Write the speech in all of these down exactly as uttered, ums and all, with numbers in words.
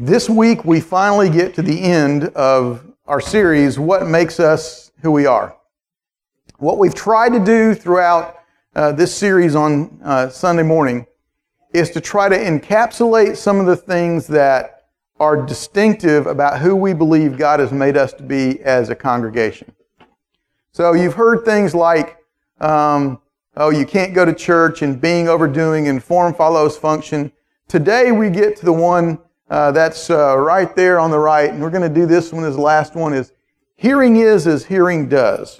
This week we finally get to the end of our series, What Makes Us Who We Are. What we've tried to do throughout uh, this series on uh, Sunday morning is to try to encapsulate some of the things that are distinctive about who we believe God has made us to be as a congregation. So you've heard things like, um, oh, you can't go to church, and being, overdoing, and form follows function. Today we get to the one Uh, that's uh, right there on the right, and we're going to do this one as the last one, is hearing is as hearing does.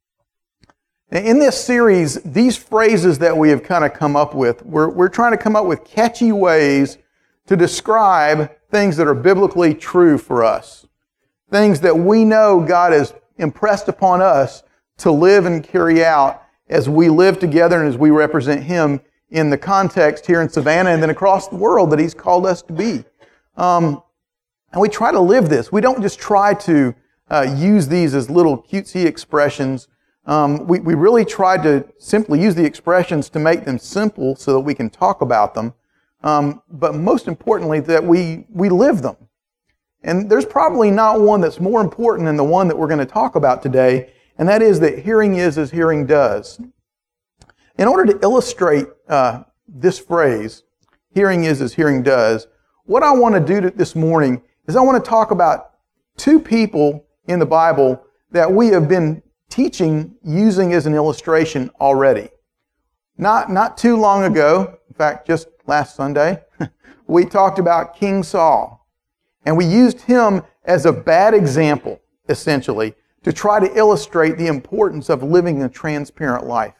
In this series, these phrases that we have kind of come up with, we're, we're trying to come up with catchy ways to describe things that are biblically true for us. Things that we know God has impressed upon us to live and carry out as we live together and as we represent Him in the context here in Savannah and then across the world that He's called us to be. Um, and we try to live this. We don't just try to uh, use these as little cutesy expressions. Um, we, we really try to simply use the expressions to make them simple so that we can talk about them. Um, but most importantly, that we, we live them. And there's probably not one that's more important than the one that we're going to talk about today, and that is that hearing is as hearing does. In order to illustrate uh, this phrase, hearing is as hearing does, what I want to do this morning is I want to talk about two people in the Bible that we have been teaching using as an illustration already. Not, not too long ago, in fact, just last Sunday, we talked about King Saul. And we used him as a bad example, essentially, to try to illustrate the importance of living a transparent life.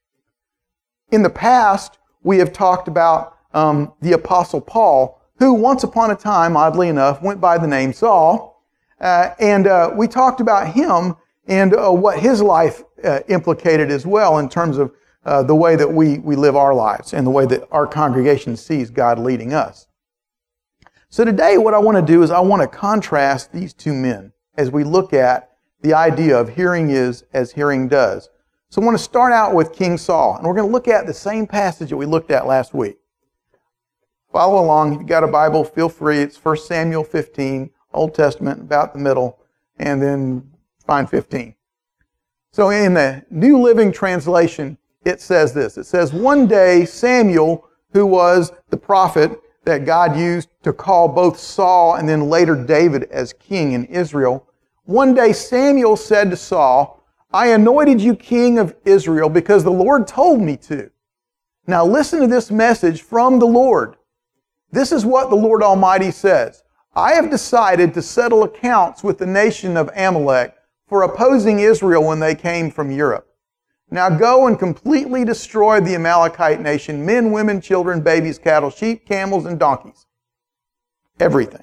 In the past, we have talked about um, the Apostle Paul, who once upon a time, oddly enough, went by the name Saul. Uh, and uh, we talked about him and uh, what his life uh, implicated as well in terms of uh, the way that we, we live our lives and the way that our congregation sees God leading us. So today what I want to do is I want to contrast these two men as we look at the idea of hearing is as hearing does. So I want to start out with King Saul, and we're going to look at the same passage that we looked at last week. Follow along. If you've got a Bible, feel free. It's First Samuel fifteen, Old Testament, about the middle, and then find fifteen. So in the New Living Translation, it says this. It says, one day Samuel, who was the prophet that God used to call both Saul and then later David as king in Israel, one day Samuel said to Saul, I anointed you king of Israel because the Lord told me to. Now listen to this message from the Lord. This is what the Lord Almighty says. I have decided to settle accounts with the nation of Amalek for opposing Israel when they came from Europe. Now go and completely destroy the Amalekite nation, men, women, children, babies, cattle, sheep, camels, and donkeys. Everything.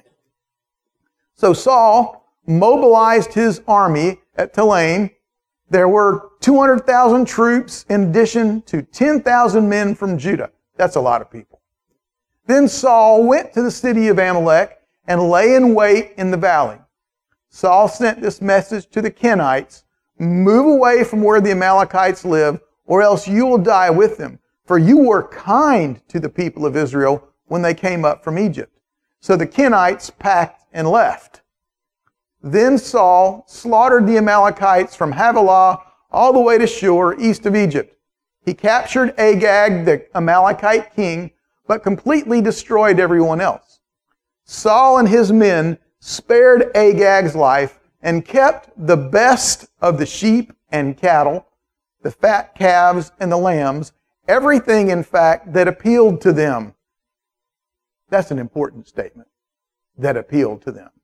So Saul mobilized his army at Telaim. There were two hundred thousand troops in addition to ten thousand men from Judah. That's a lot of people. Then Saul went to the city of Amalek and lay in wait in the valley. Saul sent this message to the Kenites, move away from where the Amalekites live, or else you will die with them. For you were kind to the people of Israel when they came up from Egypt. So the Kenites packed and left. Then Saul slaughtered the Amalekites from Havilah all the way to Shur, east of Egypt. He captured Agag, the Amalekite king, but completely destroyed everyone else. Saul and his men spared Agag's life and kept the best of the sheep and cattle, the fat calves and the lambs, everything, in fact, that appealed to them. That's an important statement, that appealed to them.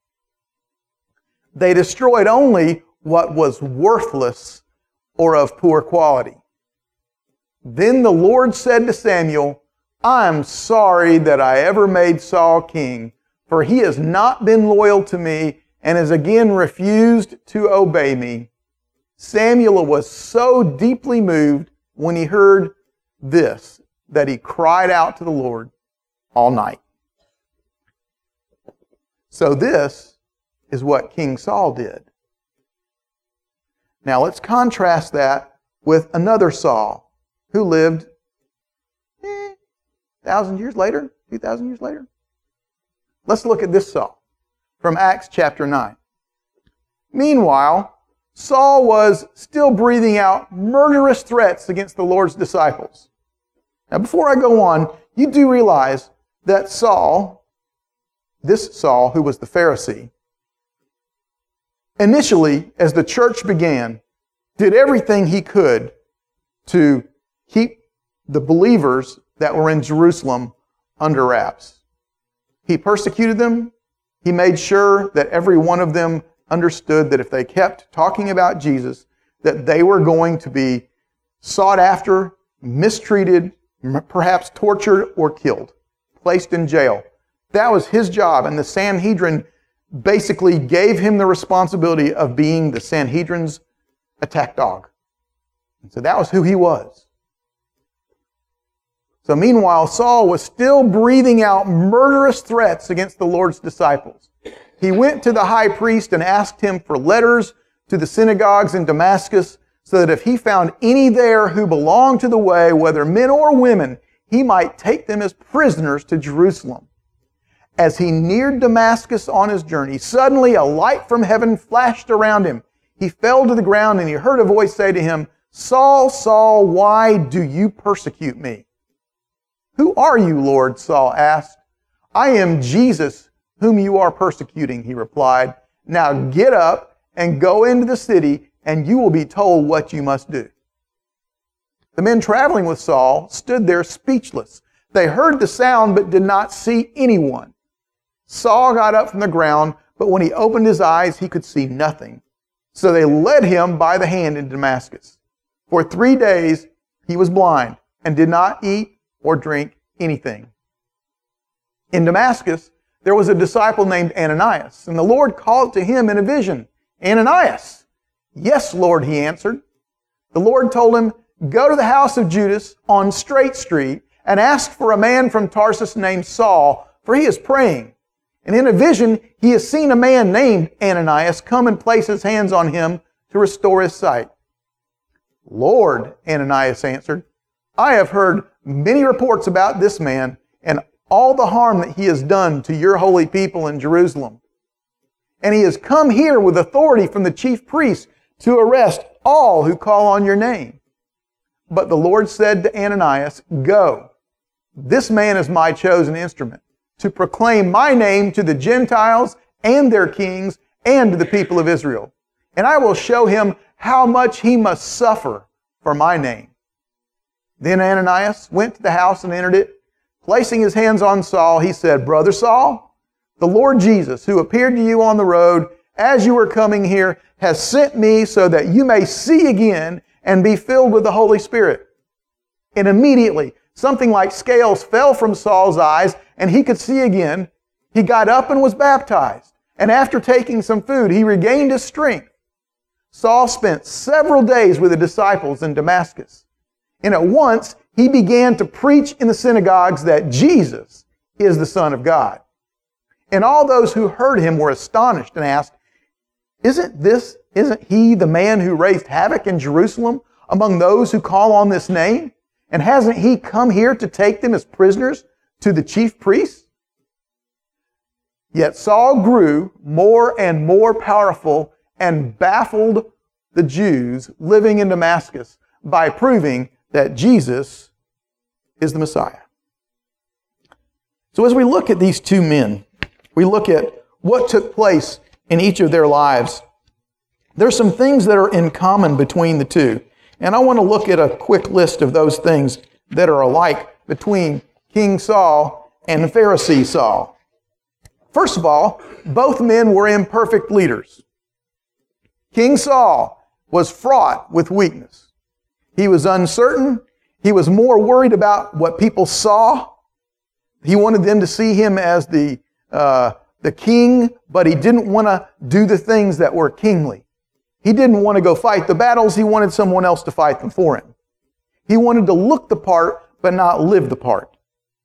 They destroyed only what was worthless or of poor quality. Then the Lord said to Samuel, I'm sorry that I ever made Saul king, for he has not been loyal to me and has again refused to obey me. Samuel was so deeply moved when he heard this that he cried out to the Lord all night. So this is what King Saul did. Now let's contrast that with another Saul who lived eh, a thousand years later, two thousand years later. Let's look at this Saul from Acts chapter nine. Meanwhile, Saul was still breathing out murderous threats against the Lord's disciples. Now, before I go on, you do realize that Saul, this Saul, who was the Pharisee, initially, as the church began, did everything he could to keep the believers that were in Jerusalem under wraps. He persecuted them. He made sure that every one of them understood that if they kept talking about Jesus, that they were going to be sought after, mistreated, perhaps tortured or killed, placed in jail. That was his job, and the Sanhedrin basically gave him the responsibility of being the Sanhedrin's attack dog. And so that was who he was. So meanwhile, Saul was still breathing out murderous threats against the Lord's disciples. He went to the high priest and asked him for letters to the synagogues in Damascus, so that if he found any there who belonged to the way, whether men or women, he might take them as prisoners to Jerusalem. As he neared Damascus on his journey, suddenly a light from heaven flashed around him. He fell to the ground and he heard a voice say to him, "Saul, Saul, why do you persecute me?" "Who are you, Lord?" Saul asked. "I am Jesus, whom you are persecuting," he replied. "Now get up and go into the city, and you will be told what you must do." The men traveling with Saul stood there speechless. They heard the sound but did not see anyone. Saul got up from the ground, but when he opened his eyes, he could see nothing. So they led him by the hand into Damascus. For three days he was blind and did not eat or drink anything. In Damascus, there was a disciple named Ananias, and the Lord called to him in a vision, "Ananias." "Yes, Lord," he answered. The Lord told him, "Go to the house of Judas on Straight Street and ask for a man from Tarsus named Saul, for he is praying. And in a vision, he has seen a man named Ananias come and place his hands on him to restore his sight." "Lord," Ananias answered, "I have heard many reports about this man and all the harm that he has done to your holy people in Jerusalem. And he has come here with authority from the chief priests to arrest all who call on your name." But the Lord said to Ananias, "Go. This man is my chosen instrument to proclaim my name to the Gentiles and their kings and to the people of Israel. And I will show him how much he must suffer for my name." Then Ananias went to the house and entered it. Placing his hands on Saul, he said, "Brother Saul, the Lord Jesus, who appeared to you on the road as you were coming here, has sent me so that you may see again and be filled with the Holy Spirit." And immediately, something like scales fell from Saul's eyes, and he could see again. He got up and was baptized. And after taking some food, he regained his strength. Saul spent several days with the disciples in Damascus. And at once, he began to preach in the synagogues that Jesus is the Son of God. And all those who heard him were astonished and asked, Isn't this, isn't he the man who raised havoc in Jerusalem among those who call on this name? And hasn't he come here to take them as prisoners to the chief priests?" Yet Saul grew more and more powerful and baffled the Jews living in Damascus by proving that Jesus is the Messiah. So as we look at these two men, we look at what took place in each of their lives. There's some things that are in common between the two. And I want to look at a quick list of those things that are alike between King Saul and Pharisee Saul. First of all, both men were imperfect leaders. King Saul was fraught with weakness. He was uncertain. He was more worried about what people saw. He wanted them to see him as the, uh, the king, but he didn't want to do the things that were kingly. He didn't want to go fight the battles. He wanted someone else to fight them for him. He wanted to look the part, but not live the part.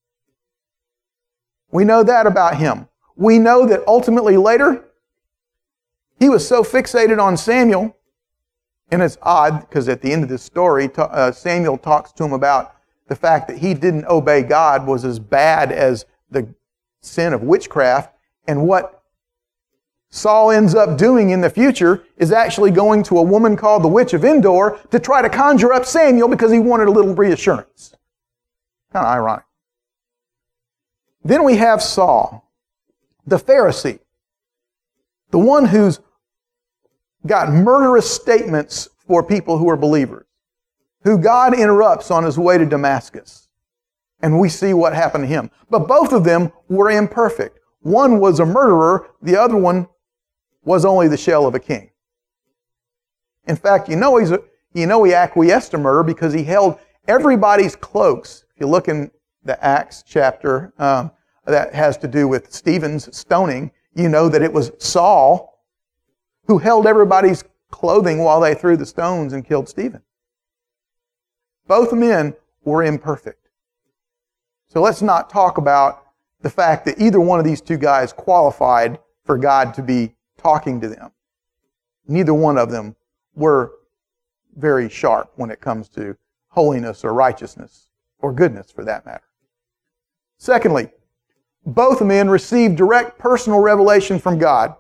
We know that about him. We know that ultimately later, he was so fixated on Samuel, and it's odd because at the end of this story, uh, Samuel talks to him about the fact that he didn't obey God was as bad as the sin of witchcraft. And what Saul ends up doing in the future is actually going to a woman called the Witch of Endor to try to conjure up Samuel because he wanted a little reassurance. Kind of ironic. Then we have Saul, the Pharisee, the one who's got murderous statements for people who are believers, who God interrupts on his way to Damascus. And we see what happened to him. But both of them were imperfect. One was a murderer, the other one was only the shell of a king. In fact, you know he's a, you know he acquiesced to murder because he held everybody's cloaks. If you look in the Acts chapter um, that has to do with Stephen's stoning, you know that it was Saul who held everybody's clothing while they threw the stones and killed Stephen. Both men were imperfect. So let's not talk about the fact that either one of these two guys qualified for God to be talking to them. Neither one of them were very sharp when it comes to holiness or righteousness or goodness for that matter. Secondly, both men received direct personal revelation from God.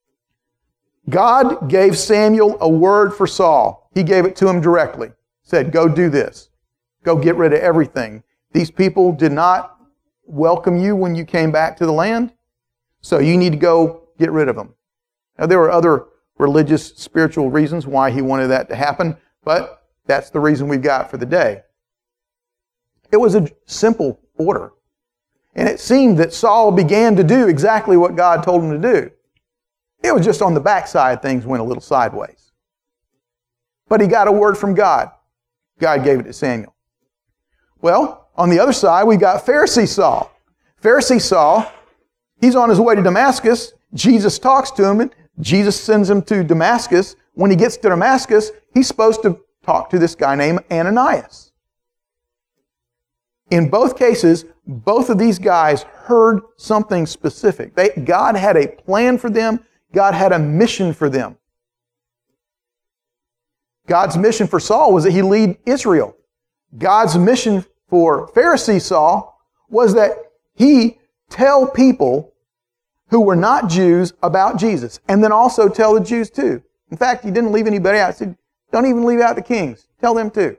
God gave Samuel a word for Saul. He gave it to him directly. Said, go do this. Go get rid of everything. These people did not welcome you when you came back to the land, so you need to go get rid of them. Now, there were other religious, spiritual reasons why he wanted that to happen, but that's the reason we've got for the day. It was a simple order. And it seemed that Saul began to do exactly what God told him to do. It was just on the backside things went a little sideways. But he got a word from God. God gave it to Samuel. Well, on the other side, we got Pharisee Saul. Pharisee Saul, he's on his way to Damascus. Jesus talks to him, and Jesus sends him to Damascus. When he gets to Damascus, he's supposed to talk to this guy named Ananias. In both cases, both of these guys heard something specific. They, God had a plan for them. God had a mission for them. God's mission for Saul was that he lead Israel. God's mission for Pharisee Saul was that he tell people who were not Jews about Jesus, and then also tell the Jews too. In fact, he didn't leave anybody out. He said, don't even leave out the kings. Tell them too.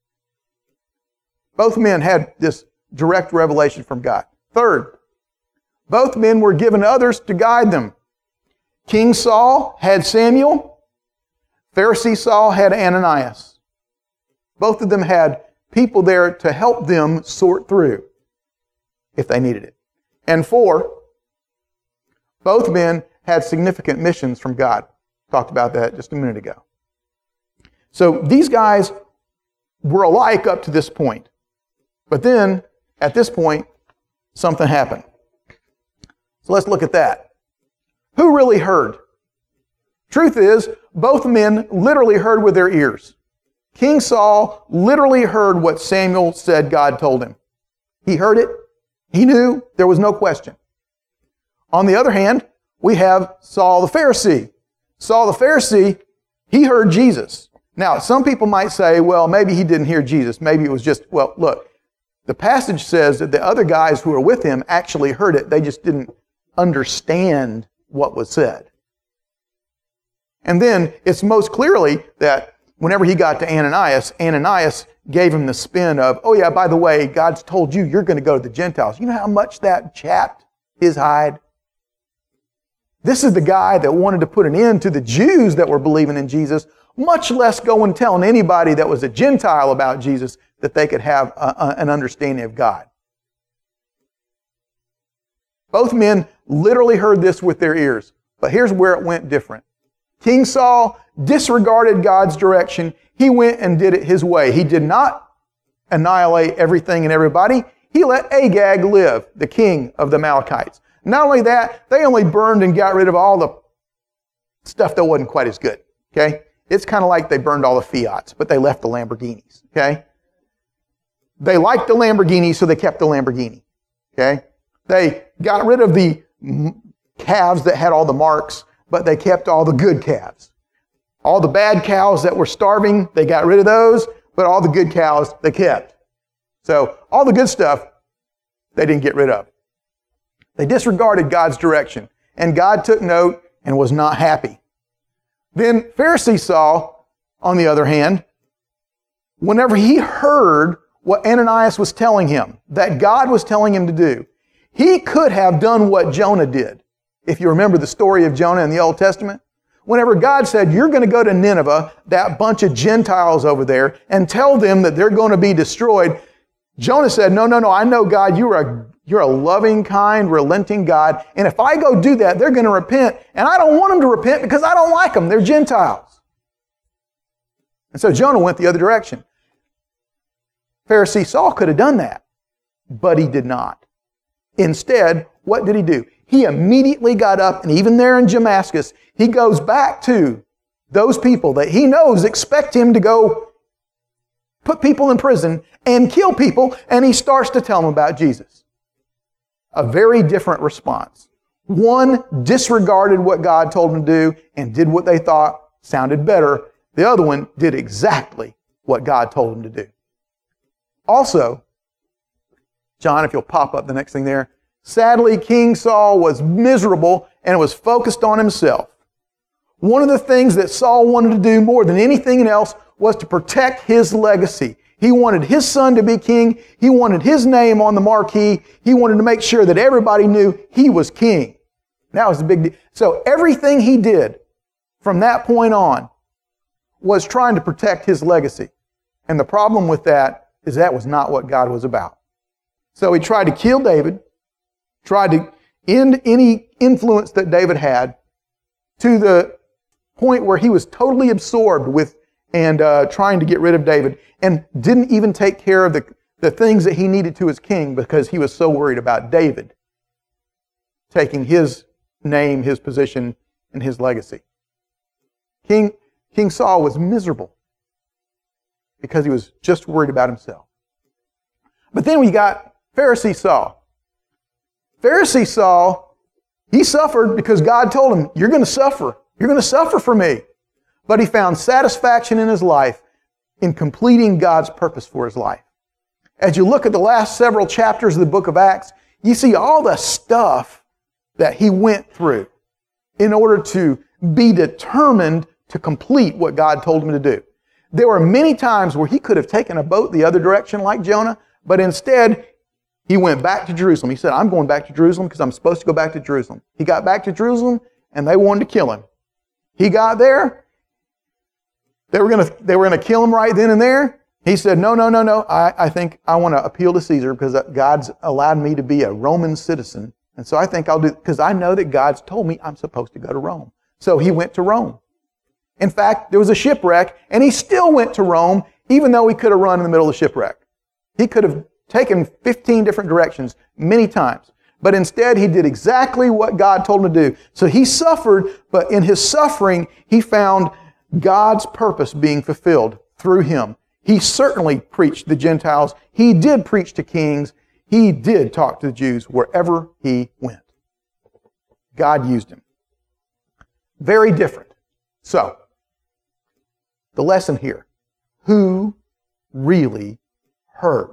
Both men had this direct revelation from God. Third, both men were given others to guide them. King Saul had Samuel. Pharisee Saul had Ananias. Both of them had people there to help them sort through if they needed it. And four, both men had significant missions from God. Talked about that just a minute ago. So these guys were alike up to this point. But then, at this point, something happened. So let's look at that. Who really heard? Truth is, both men literally heard with their ears. King Saul literally heard what Samuel said God told him. He heard it. He knew. There was no question. On the other hand, we have Saul the Pharisee. Saul the Pharisee, he heard Jesus. Now, some people might say, well, maybe he didn't hear Jesus. Maybe it was just, well, look, the passage says that the other guys who were with him actually heard it. They just didn't understand what was said. And then it's most clearly that whenever he got to Ananias, Ananias gave him the spin of, oh yeah, by the way, God's told you you're going to go to the Gentiles. You know how much that chapped his hide? This is the guy that wanted to put an end to the Jews that were believing in Jesus, much less go and telling anybody that was a Gentile about Jesus that they could have a, a, an understanding of God. Both men literally heard this with their ears. But here's where it went different. King Saul disregarded God's direction. He went and did it his way. He did not annihilate everything and everybody. He let Agag live, the king of the Amalekites. Not only that, they only burned and got rid of all the stuff that wasn't quite as good. Okay? It's kind of like they burned all the Fiats, but they left the Lamborghinis. Okay? They liked the Lamborghini, so they kept the Lamborghini. Okay? They got rid of the calves that had all the marks, but they kept all the good calves. All the bad cows that were starving, they got rid of those, but all the good cows, they kept. So all the good stuff, they didn't get rid of. They disregarded God's direction, and God took note and was not happy. Then Pharisee Saul, on the other hand, whenever he heard what Ananias was telling him, that God was telling him to do, he could have done what Jonah did. If you remember the story of Jonah in the Old Testament, whenever God said, you're going to go to Nineveh, that bunch of Gentiles over there, and tell them that they're going to be destroyed, Jonah said, no, no, no, I know God, you're a, you're a loving, kind, relenting God, and if I go do that, they're going to repent, and I don't want them to repent because I don't like them. They're Gentiles. And so Jonah went the other direction. Pharisee Saul could have done that, but he did not. Instead, what did he do? He immediately got up, and even there in Damascus, he goes back to those people that he knows expect him to go put people in prison and kill people, and he starts to tell them about Jesus. A very different response. One disregarded what God told him to do and did what they thought sounded better. The other one did exactly what God told him to do. Also, John, if you'll pop up the next thing there, sadly, King Saul was miserable and was focused on himself. One of the things that Saul wanted to do more than anything else was to protect his legacy. He wanted his son to be king. He wanted his name on the marquee. He wanted to make sure that everybody knew he was king. That was the big deal. So everything he did from that point on was trying to protect his legacy. And the problem with that is that was not what God was about. So he tried to kill David, tried to end any influence that David had, to the point where he was totally absorbed with and uh, trying to get rid of David, and didn't even take care of the, the things that he needed to as king because he was so worried about David taking his name, his position, and his legacy. King, King Saul was miserable because he was just worried about himself. But then we got Pharisee Saul. Pharisee Saul, he suffered because God told him, you're going to suffer. You're going to suffer for me. But he found satisfaction in his life in completing God's purpose for his life. As you look at the last several chapters of the book of Acts, you see all the stuff that he went through in order to be determined to complete what God told him to do. There were many times where he could have taken a boat the other direction like Jonah, but instead he went back to Jerusalem. He said, I'm going back to Jerusalem because I'm supposed to go back to Jerusalem. He got back to Jerusalem and they wanted to kill him. He got there. They were going to they were going to kill him right then and there. He said, no, no, no, no. I, I think I want to appeal to Caesar because God's allowed me to be a Roman citizen. And so I think I'll do, because I know that God's told me I'm supposed to go to Rome. So he went to Rome. In fact, there was a shipwreck, and he still went to Rome, even though he could have run in the middle of the shipwreck. He could have taken fifteen different directions many times. But instead, he did exactly what God told him to do. So he suffered, but in his suffering, he found God's purpose being fulfilled through him. He certainly preached to the Gentiles. He did preach to kings. He did talk to the Jews wherever he went. God used him. Very different. So, the lesson here. Who really heard?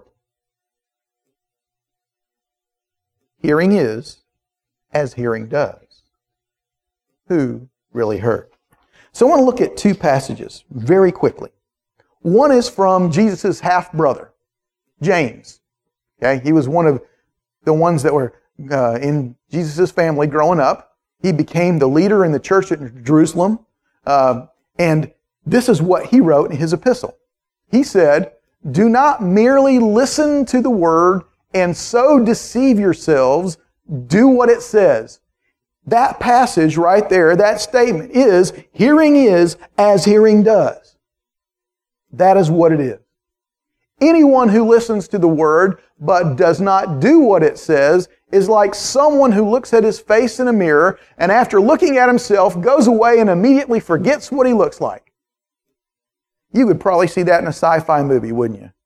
Hearing is as hearing does. Who really heard? So I want to look at two passages very quickly. One is from Jesus' half-brother, James. Okay, he was one of the ones that were uh, in Jesus' family growing up. He became the leader in the church at Jerusalem. Uh, and this is what he wrote in his epistle. He said, do not merely listen to the word and so deceive yourselves. Do what it says. That passage right there, that statement is, hearing is as hearing does. That is what it is. Anyone who listens to the word but does not do what it says is like someone who looks at his face in a mirror and after looking at himself goes away and immediately forgets what he looks like. You would probably see that in a sci-fi movie, wouldn't you?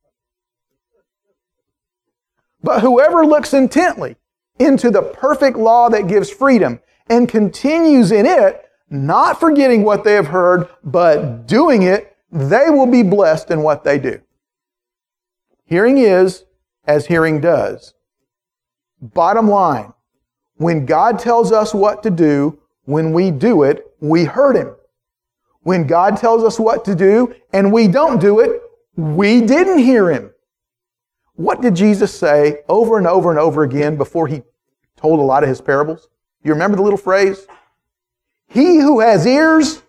But whoever looks intently into the perfect law that gives freedom and continues in it, not forgetting what they have heard, but doing it, they will be blessed in what they do. Hearing is as hearing does. Bottom line, When God tells us what to do, when we do it, we hurt Him. When God tells us what to do and we don't do it, we didn't hear Him. What did Jesus say over and over and over again before He told a lot of His parables? You remember the little phrase? He who has ears,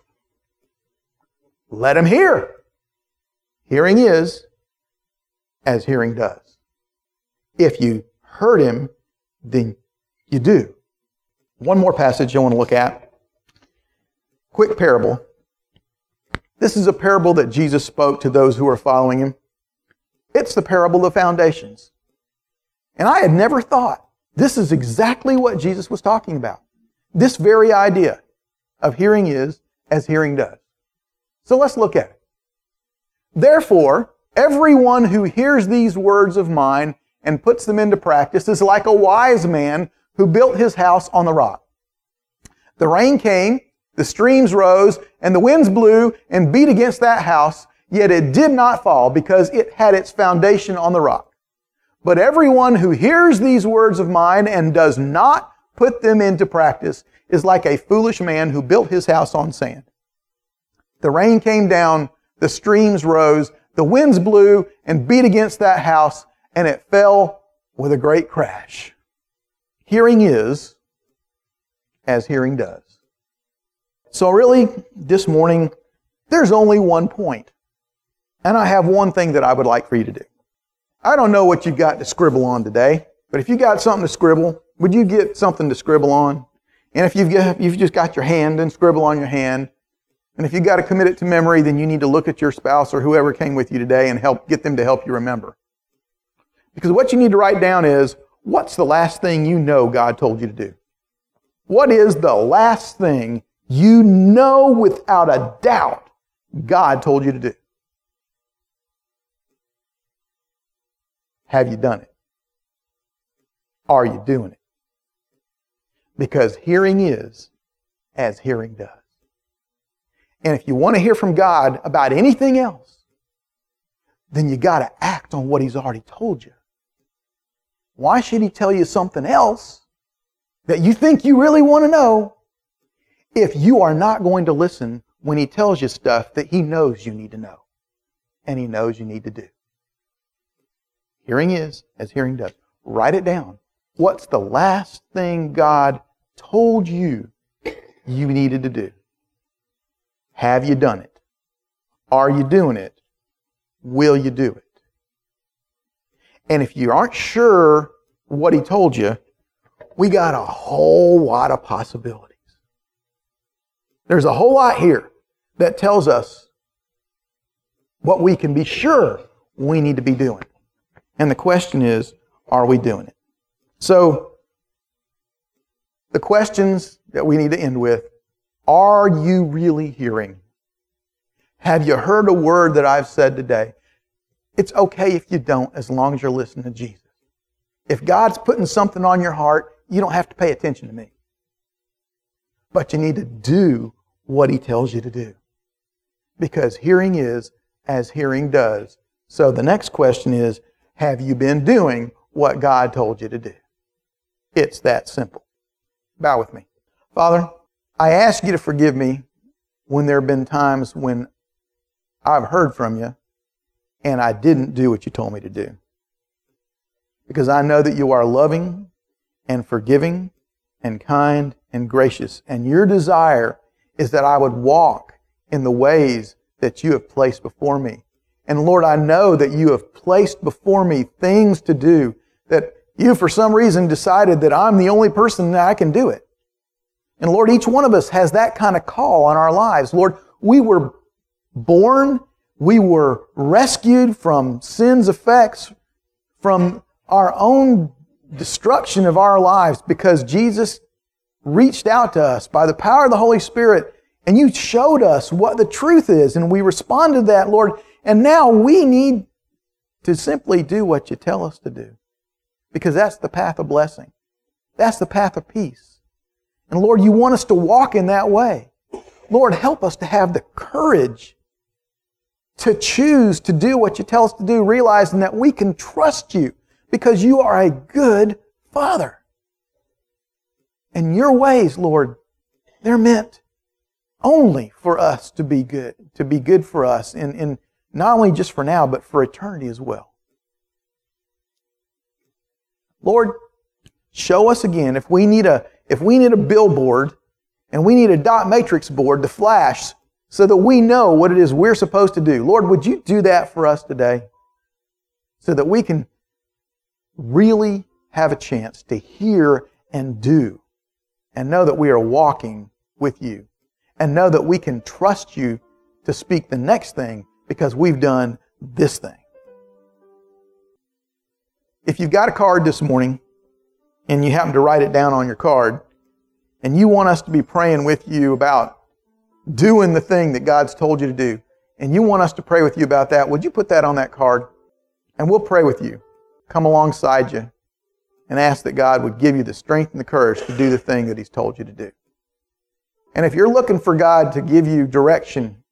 let him hear. Hearing is as hearing does. If you heard Him, then you do. One more passage I want to look at. Quick parable. This is a parable that Jesus spoke to those who are following Him. It's the parable of foundations. And I had never thought this is exactly what Jesus was talking about. This very idea of hearing is as hearing does. So let's look at it. Therefore, everyone who hears these words of mine and puts them into practice is like a wise man who built his house on the rock. The rain came, the streams rose, and the winds blew and beat against that house, yet it did not fall because it had its foundation on the rock. But everyone who hears these words of mine and does not put them into practice is like a foolish man who built his house on sand. The rain came down, the streams rose, the winds blew and beat against that house, and it fell with a great crash. Hearing is as hearing does. So really, this morning, there's only one point. And I have one thing that I would like for you to do. I don't know what you've got to scribble on today, but if you got something to scribble, would you get something to scribble on? And if you've, got, you've just got your hand, then scribble on your hand. And if you've got to commit it to memory, then you need to look at your spouse or whoever came with you today and help get them to help you remember. Because what you need to write down is, what's the last thing you know God told you to do? What is the last thing you know without a doubt God told you to do? Have you done it? Are you doing it? Because hearing is as hearing does. And if you want to hear from God about anything else, then you got to act on what He's already told you. Why should He tell you something else that you think you really want to know if you are not going to listen when He tells you stuff that He knows you need to know and He knows you need to do? Hearing is as hearing does. Write it down. What's the last thing God told you you needed to do? Have you done it? Are you doing it? Will you do it? And if you aren't sure what He told you, we got a whole lot of possibilities. There's a whole lot here that tells us what we can be sure we need to be doing. And the question is, are we doing it? So, the questions that we need to end with, are you really hearing? Have you heard a word that I've said today? It's okay if you don't, as long as you're listening to Jesus. If God's putting something on your heart, you don't have to pay attention to me. But you need to do what He tells you to do. Because hearing is as hearing does. So the next question is, have you been doing what God told you to do? It's that simple. Bow with me. Father, I ask You to forgive me when there have been times when I've heard from You and I didn't do what You told me to do. Because I know that You are loving and forgiving and kind and gracious. And Your desire is that I would walk in the ways that You have placed before me. And Lord, I know that You have placed before me things to do that You, for some reason, decided that I'm the only person that I can do it. And Lord, each one of us has that kind of call on our lives. Lord, we were born, we were rescued from sin's effects, from our own destruction of our lives because Jesus reached out to us by the power of the Holy Spirit and You showed us what the truth is and we responded to that, Lord. And now we need to simply do what You tell us to do because that's the path of blessing. That's the path of peace. And Lord, You want us to walk in that way. Lord, help us to have the courage to choose to do what You tell us to do, realizing that we can trust You because You are a good Father. And your ways, Lord, they're meant only for us to be good, to be good for us, and, and not only just for now, but for eternity as well. Lord, show us again if we need a if we need a billboard and we need a dot matrix board to flash so that we know what it is we're supposed to do. Lord, would you do that for us today so that we can really have a chance to hear and do and know that we are walking with you and know that we can trust you to speak the next thing because we've done this thing. If you've got a card this morning and you happen to write it down on your card and you want us to be praying with you about doing the thing that God's told you to do, and you want us to pray with you about that, would you put that on that card? And we'll pray with you. Come alongside you and ask that God would give you the strength and the courage to do the thing that He's told you to do. And if you're looking for God to give you direction,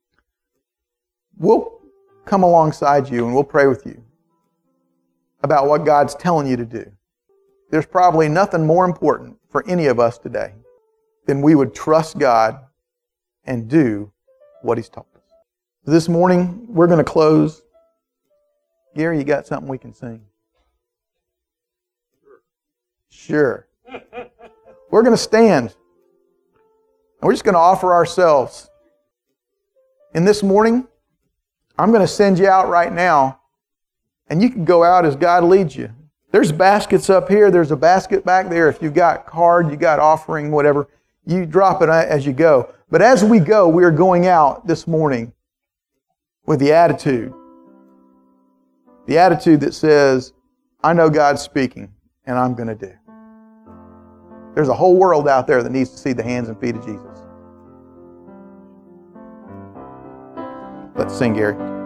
we'll come alongside you and we'll pray with you about what God's telling you to do. There's probably nothing more important for any of us today than we would trust God and do what He's told us. This morning, we're going to close. Gary, you got something we can sing? Sure. We're going to stand. And we're just going to offer ourselves. And this morning, I'm going to send you out right now. And you can go out as God leads you. There's baskets up here. There's a basket back there. If you've got card, you got offering, whatever, you drop it as you go. But as we go, we are going out this morning with the attitude. The attitude that says, I know God's speaking, and I'm going to do. There's a whole world out there that needs to see the hands and feet of Jesus. Let's sing, Gary.